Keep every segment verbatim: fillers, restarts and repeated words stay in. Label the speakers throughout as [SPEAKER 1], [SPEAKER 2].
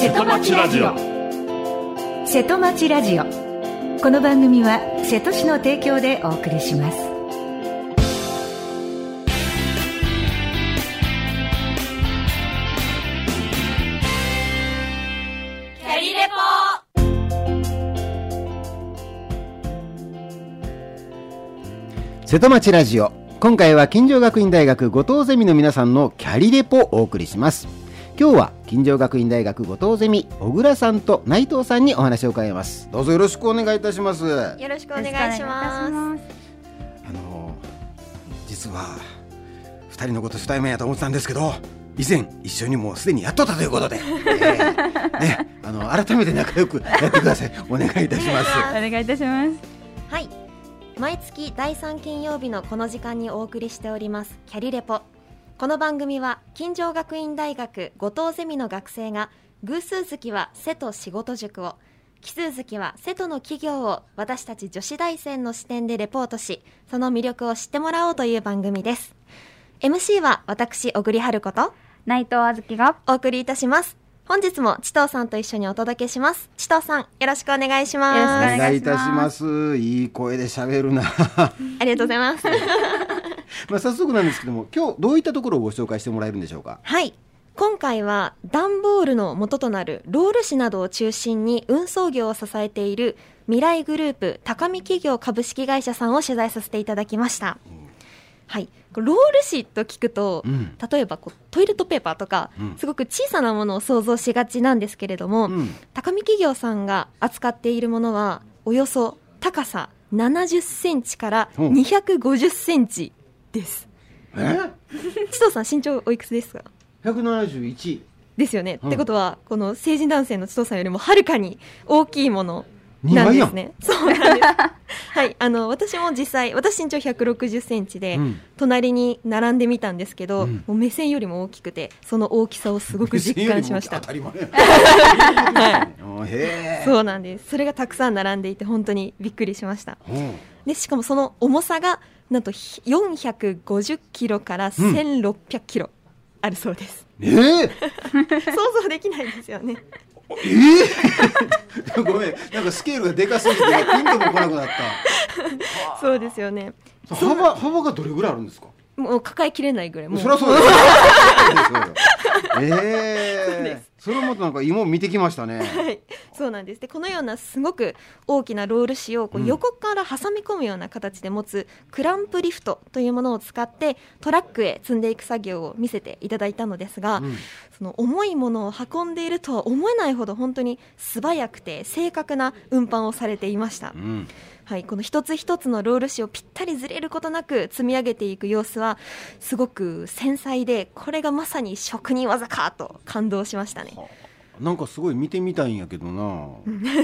[SPEAKER 1] 瀬戸町ラジオ。
[SPEAKER 2] 瀬戸町ラジオ。この番組は瀬戸市の提供でお送りします。
[SPEAKER 3] キャリレポ。
[SPEAKER 4] 瀬戸町ラジオ。今回は金城学院大学後藤ゼミの皆さんのキャリレポをお送りします。今日は金城学院大学後藤ゼミ小倉さんと内藤さんにお話を伺います。どうぞよろしくお願いいたします。よ
[SPEAKER 3] ろしくお願いします。あ
[SPEAKER 4] の実はふたりのこと初対面やと思ってたんですけど、以前一緒にもうすでにやっとったということで、えーね、あの改めて仲良くやってください。お願いいたします。
[SPEAKER 5] お願いいたします。
[SPEAKER 3] はい、毎月だいさん金曜日のこの時間にお送りしておりますキャリレポ。この番組は金城学院大学後藤ゼミの学生が偶数月は瀬戸仕事塾を、奇数月は瀬戸の企業を私たち女子大生の視点でレポートし、その魅力を知ってもらおうという番組です。 エムシー は私小栗春子と
[SPEAKER 5] 内藤あずきが
[SPEAKER 3] お送りいたします。本日も千藤さんと一緒にお届けします。千藤さん、よろしくお願いします。
[SPEAKER 5] よろしくお願いします。
[SPEAKER 4] お願いいたします。いい声で喋るな。
[SPEAKER 3] ありがとうございます。
[SPEAKER 4] まあ早速なんですけども、今日どういったところをご紹介してもらえるんでしょうか。
[SPEAKER 3] はい、今回は段ボールの元となるロール紙などを中心に運送業を支えている未来グループ高見企業株式会社さんを取材させていただきました。うん、はい、ロール紙と聞くと、うん、例えばこうトイレットペーパーとか、うん、すごく小さなものを想像しがちなんですけれども、うん、高見企業さんが扱っているものはおよそ高さななじゅっセンチからにひゃくごじゅっセンチです。
[SPEAKER 4] え
[SPEAKER 3] 千藤さん身長おいくつですか？
[SPEAKER 4] ひゃくななじゅういち
[SPEAKER 3] ですよね、うん、ってことはこの成人男性の千藤さんよりもはるかに大きいものなんですね。そうなんです。はい、あの私も実際私身長ひゃくろくじゅっセンチで、うん、隣に並んでみたんですけど、うん、もう目線よりも大きくてその大きさをすごく実感しました。
[SPEAKER 4] 当たり前。
[SPEAKER 3] はい、へー、そうなんです。それがたくさん並んでいて本当にびっくりしました。でしかもその重さがなんとよんひゃくごじゅっキロからせんろっぴゃくキロあるそうです。
[SPEAKER 4] うん、えー、
[SPEAKER 3] 想像できないですよね。
[SPEAKER 4] えー、ごめん、なんかスケールがでかすぎてピンとも来なくなった。
[SPEAKER 3] そうですよね。
[SPEAKER 4] 幅、幅がどれぐらいあるんですか？
[SPEAKER 3] もう抱えきれないぐらい。もう
[SPEAKER 4] そりゃそうですよ。えー、それもなんか芋見てきましたね。
[SPEAKER 3] はい、そうなんです。でこのようなすごく大きなロール紙をこう横から挟み込むような形で持つクランプリフトというものを使ってトラックへ積んでいく作業を見せていただいたのですが、うん、その重いものを運んでいるとは思えないほど本当に素早くて正確な運搬をされていました。うん、はい、この一つ一つのロール紙をぴったりずれることなく積み上げていく様子はすごく繊細で、これがまさに職人技かと感動しましたね。
[SPEAKER 4] なんかすごい見てみたいんやけどな。はい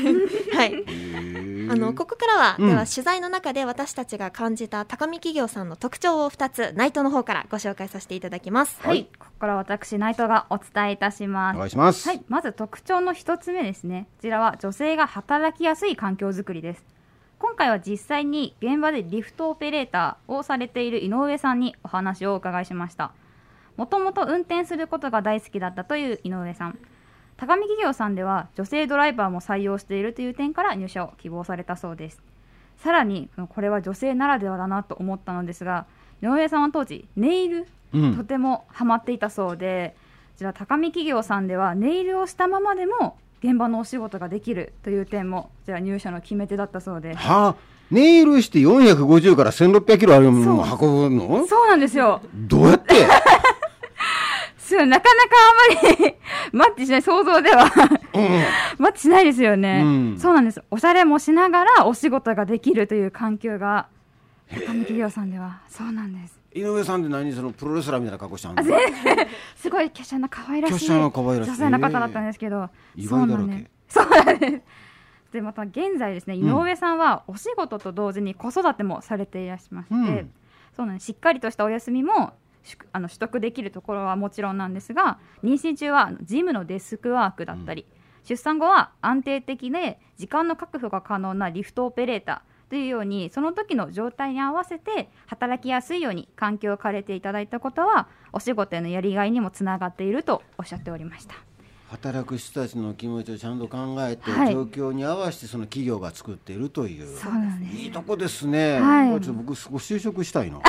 [SPEAKER 3] 、あのここからは、うん、では取材の中で私たちが感じた高見企業さんの特徴をふたつ内藤の方からご紹介させていただきます。
[SPEAKER 5] はい、ここから私内藤がお伝えいたします。
[SPEAKER 4] お願いします。
[SPEAKER 5] はい、まず特徴のひとつめですね。こちらは女性が働きやすい環境づくりです。今回は実際に現場でリフトオペレーターをされている井上さんにお話をお伺いしました。もともと運転することが大好きだったという井上さん。高見企業さんでは女性ドライバーも採用しているという点から入社を希望されたそうです。さらにこれは女性ならではだなと思ったのですが、井上さんは当時ネイル、うん、とてもハマっていたそうで、こちら高見企業さんではネイルをしたままでも現場のお仕事ができるという点もこちら入社の決め手だったそうです。
[SPEAKER 4] はあ、ネイルしてよんひゃくごじゅうからせんろっぴゃくキロあるものを運ぶの？
[SPEAKER 5] そう、そうなんですよ。
[SPEAKER 4] どうやって
[SPEAKER 5] なかなかあまりマッチしない、想像では、うん、マッチしないですよね。うん、そうなんです。おしゃれもしながらお仕事ができるという環境が高見企業さんではそうなんです。
[SPEAKER 4] 井上さんって何、そのプロレスラーみたいな格好したんだ？
[SPEAKER 5] すごい華奢な可愛らしい女性の方だったんですけど、
[SPEAKER 4] 意外だらけ。
[SPEAKER 5] そうなんです。でまた現在ですね、井上さんはお仕事と同時に子育てもされていらっしゃいまして、うん、そうなんです。しっかりとしたお休みもあの取得できるところはもちろんなんですが、妊娠中は事務のデスクワークだったり、うん、出産後は安定的で時間の確保が可能なリフトオペレーターというように、その時の状態に合わせて働きやすいように環境を変えていただいたことはお仕事へのやりがいにもつながっているとおっしゃっておりました。
[SPEAKER 4] 働く人たちの気持ちをちゃんと考えて、
[SPEAKER 5] はい、
[SPEAKER 4] 状況に合わせてその企業が作っているという、
[SPEAKER 5] そうなんです。
[SPEAKER 4] いいとこですね、
[SPEAKER 5] はい、
[SPEAKER 4] ちょっと僕すごい就職したいな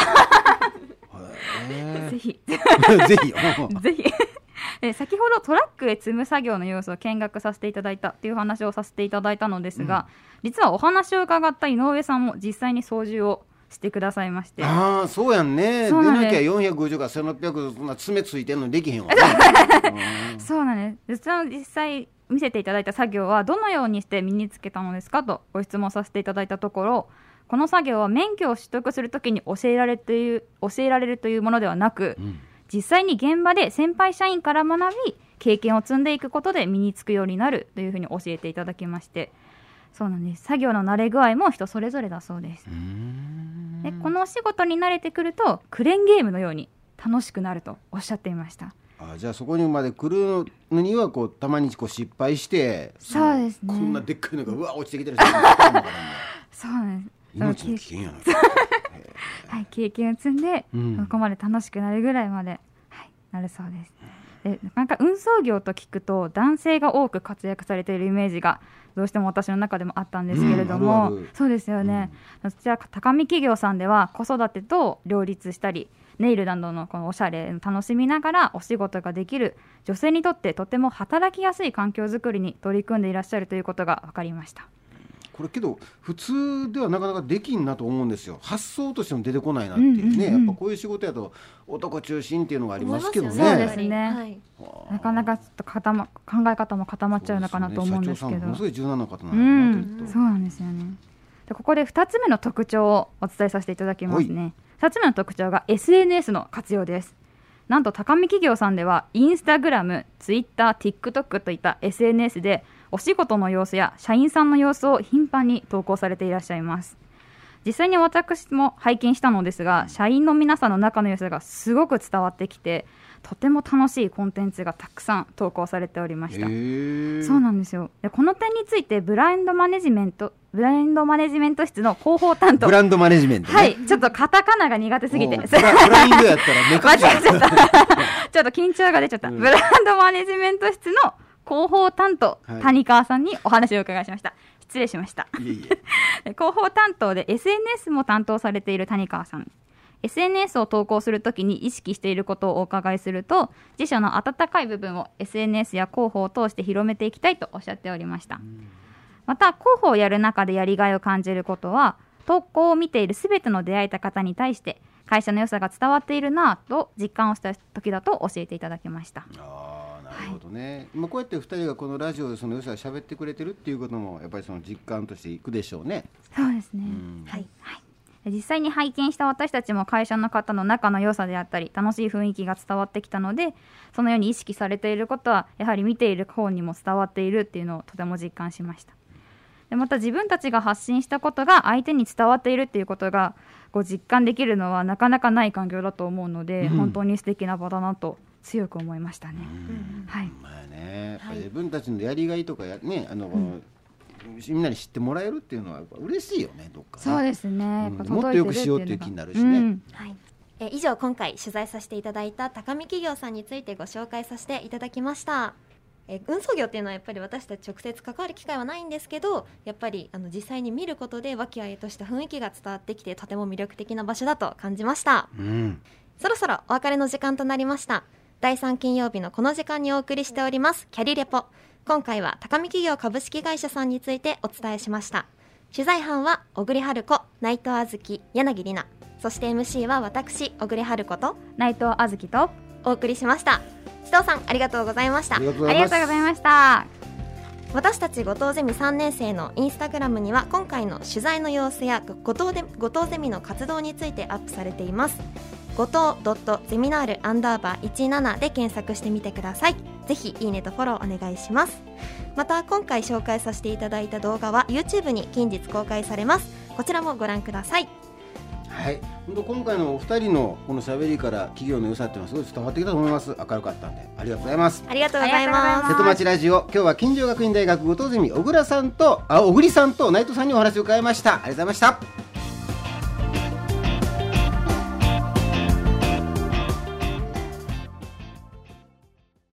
[SPEAKER 5] ぜひ
[SPEAKER 4] ぜひ
[SPEAKER 5] ぜひえ先ほどトラックへ積む作業の様子を見学させていただいたという話をさせていただいたのですが、うん、実はお話を伺った井上さんも実際に操縦をしてくださいまして。
[SPEAKER 4] ああそうやんね。出なきゃよんひゃくごじゅうからせんろっぴゃくそんな爪ついてんのにできへんわ、ね、
[SPEAKER 5] そうなんです。実際見せていただいた作業はどのようにして身につけたのですかとご質問させていただいたところ、この作業は免許を取得するときに教えられている教えられるというものではなく、うん、実際に現場で先輩社員から学び経験を積んでいくことで身につくようになるというふうに教えていただきまして、そうなんです。作業の慣れ具合も人それぞれだそうです。うーんでこのお仕事に慣れてくるとクレーンゲームのように楽しくなるとおっしゃっていました。
[SPEAKER 4] あじゃあそこにまで来るのにはこうたまにこう失敗して、
[SPEAKER 5] そうですね、
[SPEAKER 4] こんなでっかいのがうわ落ちてきてる人もいるのかな
[SPEAKER 5] そうなんです。
[SPEAKER 4] 命の危険やな
[SPEAKER 5] はい、経験を積んで、うん、ここまで楽しくなるぐらいまで、はい、なるそうです。でなかなか運送業と聞くと男性が多く活躍されているイメージがどうしても私の中でもあったんですけれども、うん、あるあるそうですよね、うん、そちら高見企業さんでは子育てと両立したりネイルなどのこのおしゃれを楽しみながらお仕事ができる女性にとってとても働きやすい環境づくりに取り組んでいらっしゃるということが分かりました。
[SPEAKER 4] これけど普通ではなかなかできんなと思うんですよ。発想としても出てこないなっていうね、うんうんうん、やっぱこういう仕事やと男中心っていうのがありますけどね。
[SPEAKER 5] そうですね、はい、なかなかちょっと固、ま、考え方も固まっちゃうのかなと思うんですけど、
[SPEAKER 4] 社長さんものすごい柔軟な方なんだな、
[SPEAKER 5] うん、そうなんですよね。でここでふたつめの特徴をお伝えさせていただきますね。ふたつめの特徴が エスエヌエス の活用です。なんと高見企業さんではインスタグラム、ツイッター、TikTok といった エスエヌエス でお仕事の様子や社員さんの様子を頻繁に投稿されていらっしゃいます。実際に私も拝見したのですが、社員の皆さんの中の様子がすごく伝わってきて、とても楽しいコンテンツがたくさん投稿されておりました。そうなんですよ。でこの点についてブランドマネジメントブランドマネジメント室の広報担当
[SPEAKER 4] ブランドマネジメント、ね、
[SPEAKER 5] はいちょっとカタカナが苦手すぎて
[SPEAKER 4] ブ ラ, ブラインドやったらめかっちゃう
[SPEAKER 5] ちょっと緊張が出ちゃった、うん、ブランドマネジメント室の広報担当、はい、谷川さんにお話を伺いしました。失礼しました。
[SPEAKER 4] いえい
[SPEAKER 5] え広報担当で エスエヌエス も担当されている谷川さん、 エスエヌエス を投稿するときに意識していることをお伺いすると、自社の温かい部分を エスエヌエス や広報を通して広めていきたいとおっしゃっておりました。また広報をやる中でやりがいを感じることは、投稿を見ているすべての出会えた方に対して会社の良さが伝わっているなと実感をした時だと教えていただきました。
[SPEAKER 4] あなるほどね、はい、今こうやってふたりがこのラジオでその良さを喋ってくれてるっていうこともやっぱりその実感としていくでしょうね。
[SPEAKER 5] そうですね、うんはいはい、実際に拝見した私たちも会社の方の仲の良さであったり楽しい雰囲気が伝わってきたので、そのように意識されていることはやはり見ている方にも伝わっているっていうのをとても実感しました。でまた自分たちが発信したことが相手に伝わっているっていうことがこう実感できるのはなかなかない環境だと思うので、うん、本当に素敵な場だなと強く思いましたね。
[SPEAKER 4] うんはいまあね、やっぱり自分たちのやりがいとかや、ねあのうんみんなに知ってもらえるっていうのはやっぱ嬉しいよね。どっかね
[SPEAKER 5] そうですね、
[SPEAKER 4] うん、もっとよくしようっていう気になるしね、うん
[SPEAKER 3] はいえ以上今回取材させていただいた高見企業さんについてご紹介させていただきました。え運送業っていうのはやっぱり私たち直接関わる機会はないんですけど、やっぱりあの実際に見ることで和気あいあいとした雰囲気が伝わってきてとても魅力的な場所だと感じました、うん、そろそろお別れの時間となりました。だいさん金曜日のこの時間にお送りしておりますキャリレポ、今回は高見企業株式会社さんについてお伝えしました。取材班は小栗春子、内藤あずき、柳里奈、そして エムシー は私小栗春子と
[SPEAKER 5] 内藤あずきと
[SPEAKER 3] お送りしました。千藤さんありがとうございました。あり
[SPEAKER 5] がとうございました。
[SPEAKER 3] 私たち後藤ゼミさんねん生のインスタグラムには今回の取材の様子や後藤で後藤ゼミの活動についてアップされています。後藤ゼミナールアンダーバーじゅうななで検索してみてください。ぜひいいねとフォローお願いします。また今回紹介させていただいた動画は YouTube に近日公開されます。こちらもご覧ください。
[SPEAKER 4] はい、本当今回のお二人のこの喋りから企業の良さっていうのはすごい伝わってきたと思います。明るかったんでありがとうございます。
[SPEAKER 3] ありがとうございます。
[SPEAKER 4] 瀬戸町ラジオ、今日は金城学院大学後藤ゼミ小倉さんとあ小栗さんと内藤さんにお話を伺いました。ありがとうございました。